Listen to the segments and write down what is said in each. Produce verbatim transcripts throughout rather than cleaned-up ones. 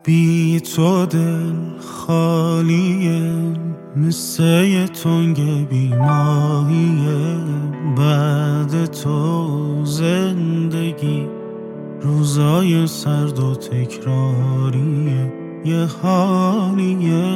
بی تو دل خالیه، مثل یه تنگ بیماریه. بعد تو زندگی روزای سرد و تکراریه، یه حالیه.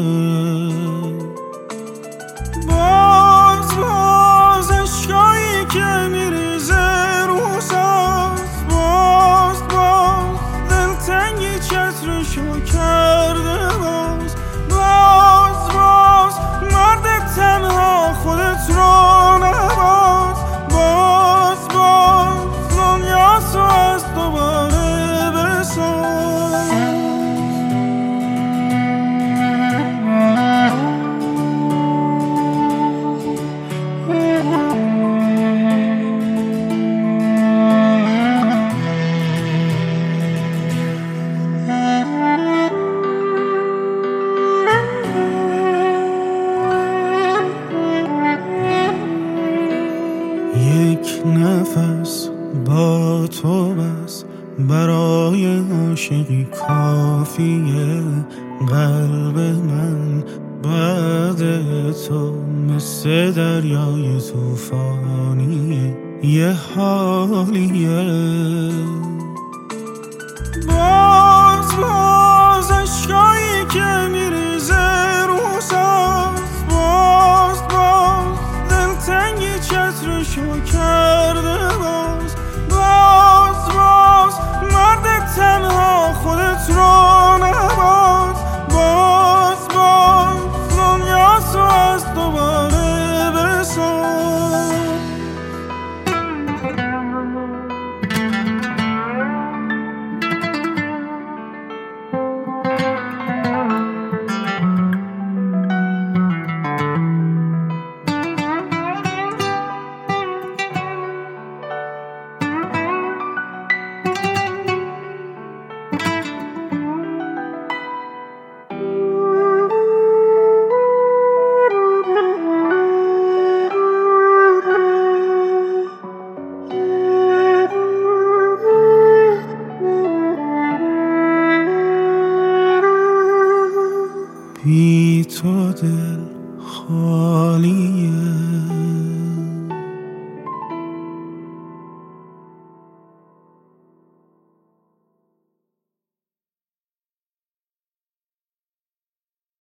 باز باز عشقایی که میریزه روزاست، باز باز دلتنگی چترشو کرده. باز باز باز مرد تنها خودت رو نباز. باز باز دنیا تو از دوباره بساز. یک نفس با تو بس برای عاشقی کافیه. قلب من بعد تو مثل دریای طوفانیه، یه حالیه. باز باز عشقایی که میریزه روزاست، باز باز دلتنگی چترشو کرده. باز باز باز مرد تنها خودت رو نباز. باز باز دنیا تو از دوباره بساز. بی تو دل خالیه،